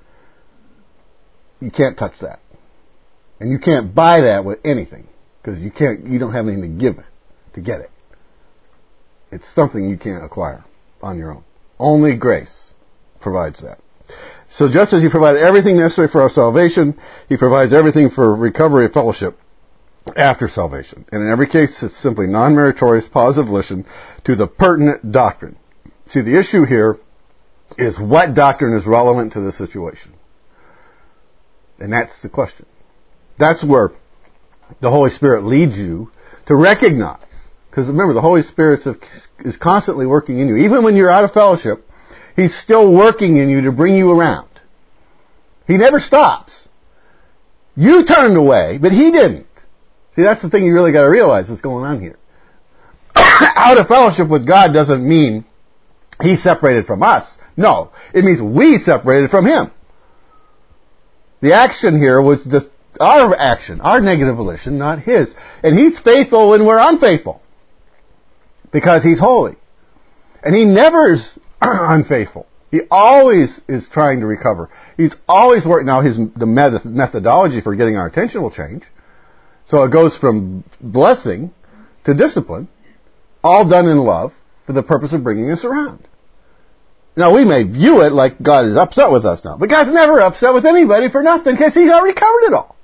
You can't touch that. And you can't buy that with anything. Because you don't have anything to give to get it. It's something you can't acquire on your own. Only grace provides that. So just as he provided everything necessary for our salvation, he provides everything for recovery of fellowship after salvation. And in every case, it's simply non-meritorious positive volition to the pertinent doctrine. See, the issue here is what doctrine is relevant to the situation. And that's the question. That's where the Holy Spirit leads you to recognize. Because remember, the Holy Spirit is constantly working in you. Even when you're out of fellowship, He's still working in you to bring you around. He never stops. You turned away, but He didn't. See, that's the thing you really got to realize that's going on here. Out of fellowship with God doesn't mean He's separated from us. No, it means we separated from Him. The action here was just our action, our negative volition, not His. And He's faithful when we're unfaithful. Because He's holy. And He never is unfaithful. He always is trying to recover. He's always working. Now, the methodology for getting our attention will change. So it goes from blessing to discipline, all done in love for the purpose of bringing us around. Now, we may view it like God is upset with us now. But God's never upset with anybody for nothing because He's already covered it all.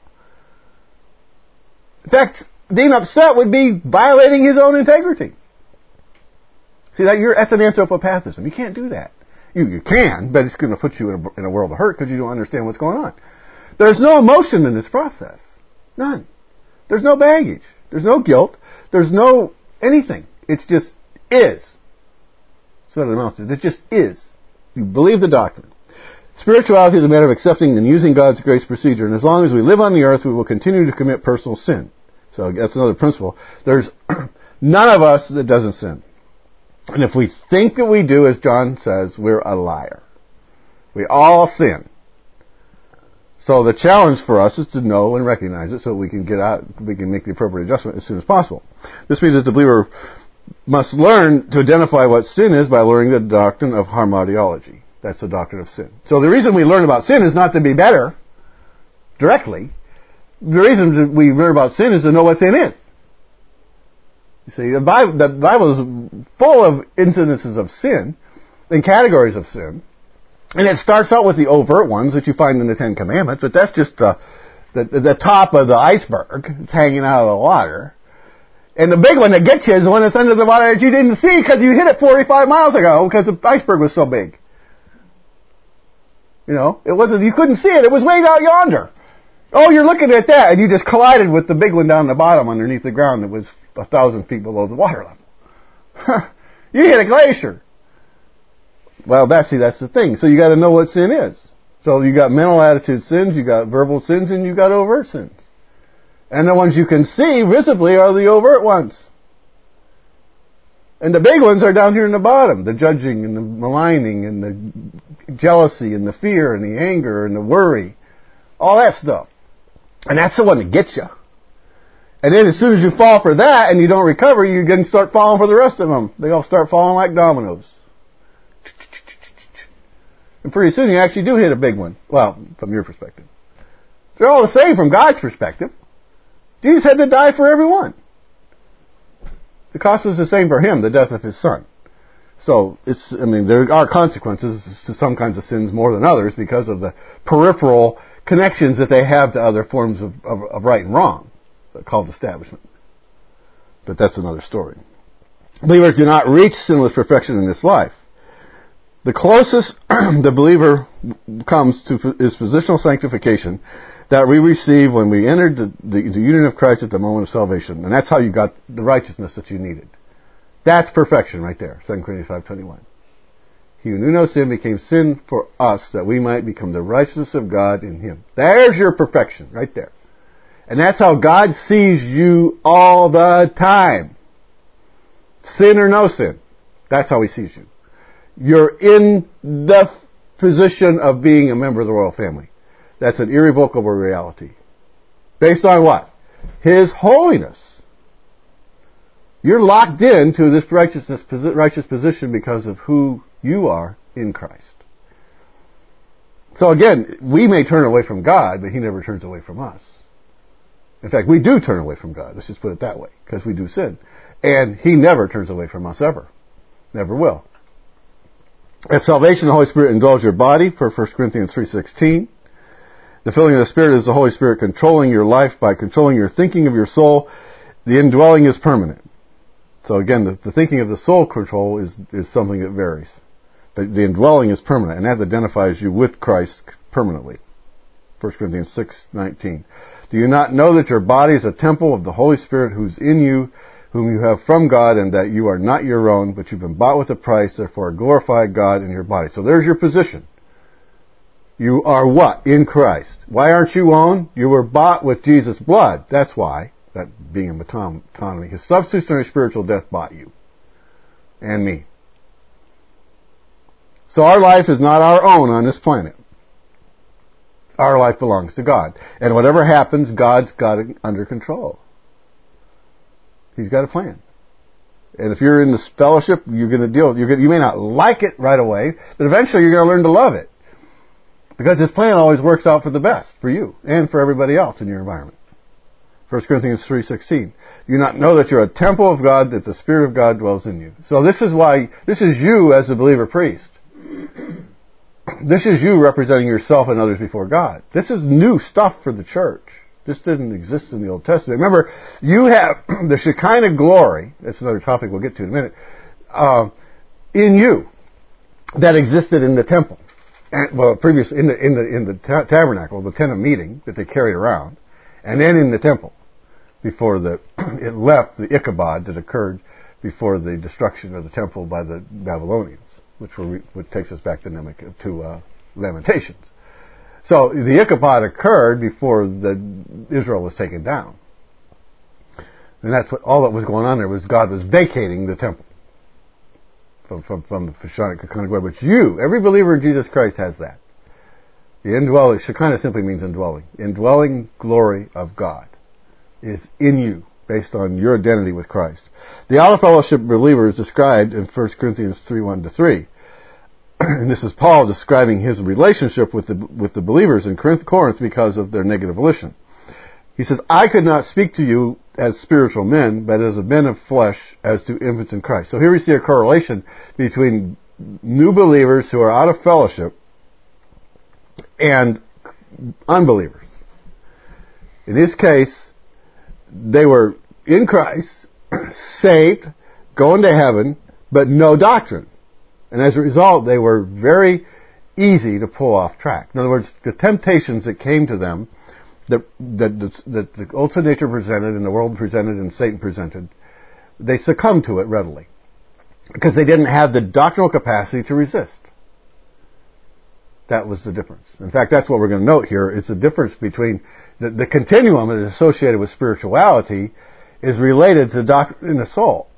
In fact, being upset would be violating His own integrity. See, that's an anthropopathism. You can't do that. You can, but it's going to put you in a world of hurt because you don't understand what's going on. There's no emotion in this process. None. There's no baggage. There's no guilt. There's no anything. It's just is. That's what it amounts to. It just is. You believe the doctrine. Spirituality is a matter of accepting and using God's grace procedure, and as long as we live on the earth, we will continue to commit personal sin. So that's another principle. There's none of us that doesn't sin. And if we think that we do, as John says, we're a liar. We all sin. So the challenge for us is to know and recognize it so we can we can make the appropriate adjustment as soon as possible. This means that the believer must learn to identify what sin is by learning the doctrine of hamartiology. That's the doctrine of sin. So the reason we learn about sin is not to be better directly. The reason we learn about sin is to know what sin is. You see, the Bible is full of incidences of sin and categories of sin. And it starts out with the overt ones that you find in the Ten Commandments, but that's just the top of the iceberg. It's hanging out of the water. And the big one that gets you is the one that's under the water that you didn't see because you hit it 45 miles ago because the iceberg was so big. You know, you couldn't see it. It was way out yonder. Oh, you're looking at that and you just collided with the big one down the bottom underneath the ground that was 1,000 feet below the water level. You hit a glacier. Well, that's the thing. So you got to know what sin is. So you got mental attitude sins, you got verbal sins, and you got overt sins. And the ones you can see visibly are the overt ones. And the big ones are down here in the bottom. The judging and the maligning and the jealousy and the fear and the anger and the worry. All that stuff. And that's the one that gets you. And then as soon as you fall for that and you don't recover, you're going to start falling for the rest of them. They all start falling like dominoes. And pretty soon you actually do hit a big one. Well, from your perspective. They're all the same from God's perspective. Jesus had to die for everyone. The cost was the same for him, the death of his son. So there are consequences to some kinds of sins more than others because of the peripheral connections that they have to other forms of right and wrong, called establishment. But that's another story. Believers do not reach sinless perfection in this life. The closest the believer comes to is positional sanctification that we receive when we entered the union of Christ at the moment of salvation. And that's how you got the righteousness that you needed. That's perfection right there, 2 Corinthians 5:21. He who knew no sin became sin for us that we might become the righteousness of God in him. There's your perfection right there. And that's how God sees you all the time. Sin or no sin. That's how he sees you. You're in the position of being a member of the royal family. That's an irrevocable reality. Based on what? His holiness. You're locked into this righteous position because of who you are in Christ. So again, we may turn away from God, but he never turns away from us. In fact, we do turn away from God. Let's just put it that way, because we do sin. And he never turns away from us ever. Never will. At salvation, the Holy Spirit indwells your body, per 1 Corinthians 3:16. The filling of the Spirit is the Holy Spirit controlling your life by controlling your thinking of your soul. The indwelling is permanent. So again, the thinking of the soul control is something that varies. But the indwelling is permanent, and that identifies you with Christ permanently. 1 Corinthians 6:19. Do you not know that your body is a temple of the Holy Spirit who's in you, whom you have from God, and that you are not your own, but you've been bought with a price, therefore glorify God in your body. So there's your position. You are what? In Christ. Why aren't you own? You were bought with Jesus' blood. That's why. That being a metonymy. His substitutionary spiritual death bought you. And me. So our life is not our own on this planet. Our life belongs to God. And whatever happens, God's got it under control. He's got a plan. And if you're in this fellowship, you're going to deal with it. You may not like it right away, but eventually you're going to learn to love it. Because his plan always works out for the best, for you, and for everybody else in your environment. 1 Corinthians 3:16. Do you not know that you're a temple of God, that the Spirit of God dwells in you? So this is you as a believer priest. This is you representing yourself and others before God. This is new stuff for the church. This didn't exist in the Old Testament. Remember, you have the Shekinah glory, that's another topic we'll get to in a minute, in you, that existed in the temple. And, well, previously in the tabernacle, the tent of meeting that they carried around, and then in the temple before it left the Ichabod that occurred before the destruction of the temple by the Babylonians, which takes us back to Lamentations. So the Ichabod occurred before Israel was taken down, and that's all that was going on there was God was vacating the temple from the Shekinah glory. But every believer in Jesus Christ has that. The indwelling, Shekinah simply means indwelling. Indwelling glory of God is in you, based on your identity with Christ. The outer fellowship believer is described in 1 Corinthians 3:1-3. And this is Paul describing his relationship with the believers in Corinth because of their negative volition. He says, I could not speak to you as spiritual men, but as men of flesh, as to infants in Christ. So here we see a correlation between new believers who are out of fellowship and unbelievers. In his case, they were in Christ, saved, going to heaven, but no doctrine. And as a result, they were very easy to pull off track. In other words, the temptations that came to them, that the old sin nature presented and the world presented and Satan presented, they succumbed to it readily. Because they didn't have the doctrinal capacity to resist. That was the difference. In fact, that's what we're going to note here. It's the difference between the continuum that is associated with spirituality is related to doctrine in the soul.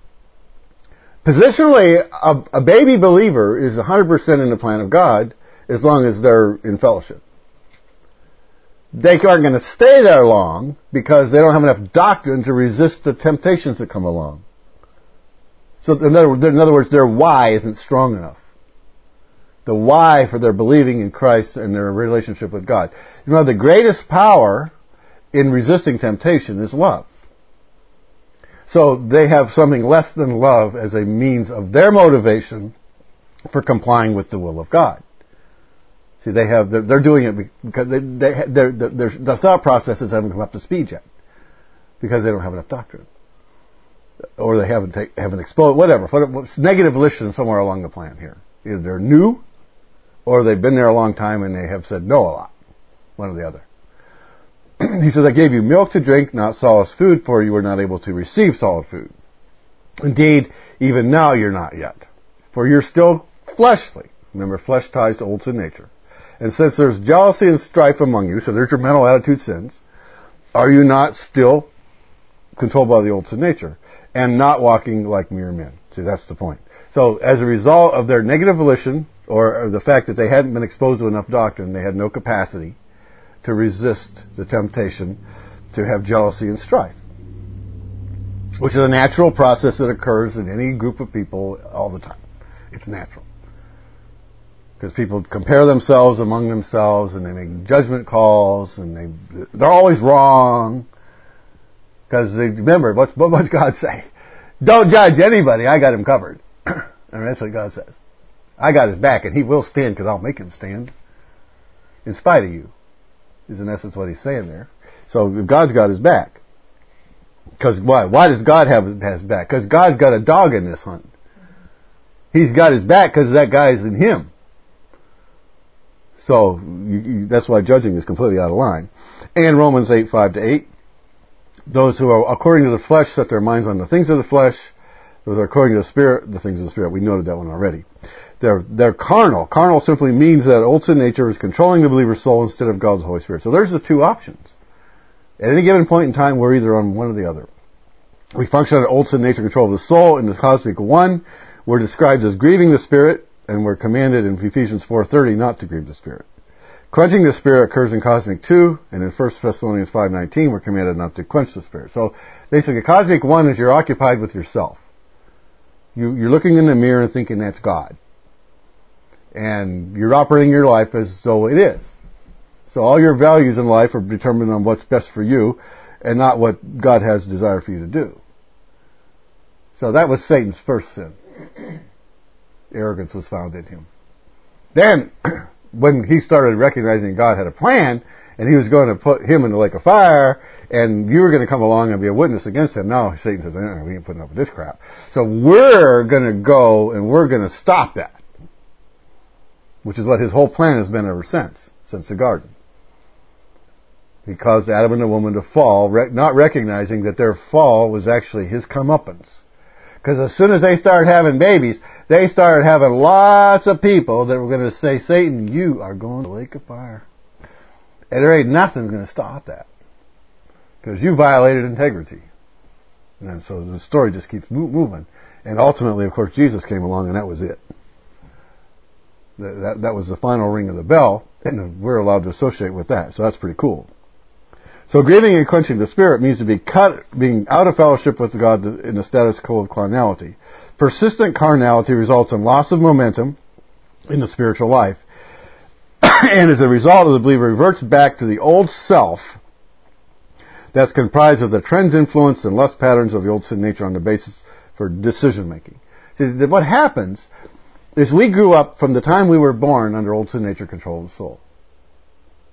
Positionally, a baby believer is 100% in the plan of God as long as they're in fellowship. They aren't going to stay there long because they don't have enough doctrine to resist the temptations that come along. So in other words, their why isn't strong enough. The why for their believing in Christ and their relationship with God. You know, the greatest power in resisting temptation is love. So they have something less than love as a means of their motivation for complying with the will of God. See, they're doing it because their thought processes haven't come up to speed yet because they don't have enough doctrine, or they haven't exposed whatever negative volition somewhere along the plan here. Either they're new, or they've been there a long time and they have said no a lot. One or the other. He says, I gave you milk to drink, not solid food, for you were not able to receive solid food. Indeed, even now you're not yet. For you're still fleshly. Remember, flesh ties to old sin nature. And since there's jealousy and strife among you, so there's your mental attitude sins, are you not still controlled by the old sin nature and not walking like mere men? See, that's the point. So as a result of their negative volition, or the fact that they hadn't been exposed to enough doctrine, they had no capacity to resist the temptation to have jealousy and strife, which is a natural process that occurs in any group of people all the time. It's natural. Because people compare themselves among themselves and they make judgment calls and they're always wrong. Because remember, what's God say? Don't judge anybody, I got him covered. And that's what God says. I got his back and he will stand because I'll make him stand. In spite of you. Is in essence what he's saying there. So God's got his back. Because why? Why does God have his back? Because God's got a dog in this hunt. He's got his back because that guy's in him. So that's why judging is completely out of line. And Romans 8:5-8. Those who are according to the flesh set their minds on the things of the flesh. Those who are according to the Spirit, the things of the Spirit. We noted that one already. They're carnal. Carnal simply means that old sin nature is controlling the believer's soul instead of God's Holy Spirit. So there's the two options. At any given point in time, we're either on one or the other. We function under old sin nature control of the soul. In the cosmic one, we're described as grieving the Spirit, and we're commanded in Ephesians 4:30 not to grieve the Spirit. Quenching the Spirit occurs in cosmic 2, and in 1 Thessalonians 5:19, we're commanded not to quench the Spirit. So basically, cosmic 1 is you're occupied with yourself. You're looking in the mirror and thinking that's God. And you're operating your life as though it is. So all your values in life are determined on what's best for you and not what God has desire for you to do. So that was Satan's first sin. Arrogance was found in him. Then, when he started recognizing God had a plan, and he was going to put him in the lake of fire, and you were going to come along and be a witness against him, now Satan says, we ain't putting up with this crap. So we're going to go and we're going to stop that. Which is what his whole plan has been ever since the garden. He caused Adam and the woman to fall, not recognizing that their fall was actually his comeuppance. Because as soon as they started having babies, they started having lots of people that were going to say, Satan, you are going to the lake of fire. And there ain't nothing going to stop that. Because you violated integrity. And so the story just keeps moving. And ultimately, of course, Jesus came along and that was it. That was the final ring of the bell, and we're allowed to associate with that. So that's pretty cool. So grieving and quenching the Spirit means to be being out of fellowship with God in the status quo of carnality. Persistent carnality results in loss of momentum in the spiritual life. And as a result, the believer reverts back to the old self that's comprised of the trends, influence, and lust patterns of the old sin nature on the basis for decision making. See, what happens is we grew up from the time we were born under old sin nature control of the soul.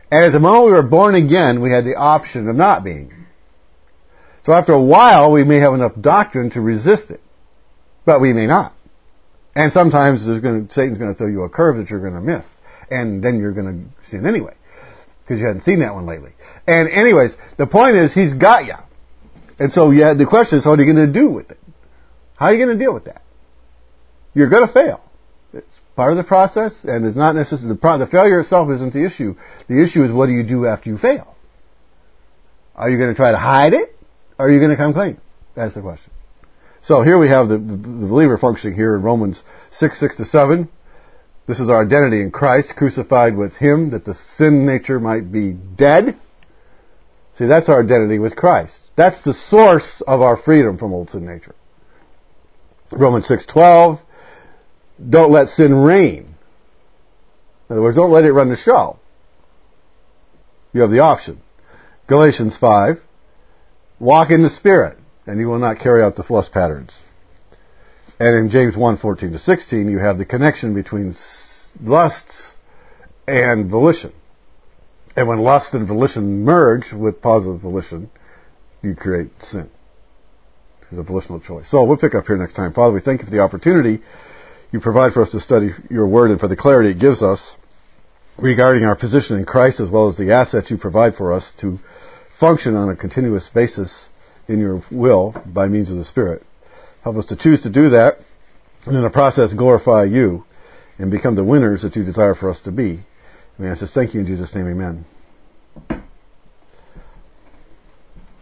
And at the moment we were born again, we had the option of not being. So after a while, we may have enough doctrine to resist it. But we may not. And sometimes Satan's going to throw you a curve that you're going to miss. And then you're going to sin anyway. Because you hadn't seen that one lately. And anyways, the point is, he's got you. And so the question is, what are you going to do with it? How are you going to deal with that? You're going to fail. It's part of the process, and it's not necessarily the failure itself isn't the issue. The issue is, what do you do after you fail? Are you going to try to hide it, or are you going to come clean? That's the question. So here we have the believer functioning here in Romans 6:6-7. This is our identity in Christ, crucified with Him, that the sin nature might be dead. See, that's our identity with Christ. That's the source of our freedom from old sin nature. Romans 6:12. Don't let sin reign. In other words, don't let it run the show. You have the option. Galatians 5. Walk in the Spirit, and you will not carry out the flesh patterns. And in James 1:14-16, you have the connection between lusts and volition. And when lust and volition merge with positive volition, you create sin. It's a volitional choice. So we'll pick up here next time. Father, we thank you for the opportunity you provide for us to study your word and for the clarity it gives us regarding our position in Christ, as well as the assets you provide for us to function on a continuous basis in your will by means of the Spirit. Help us to choose to do that, and in the process glorify you and become the winners that you desire for us to be. We ask this, thank you in Jesus' name, amen.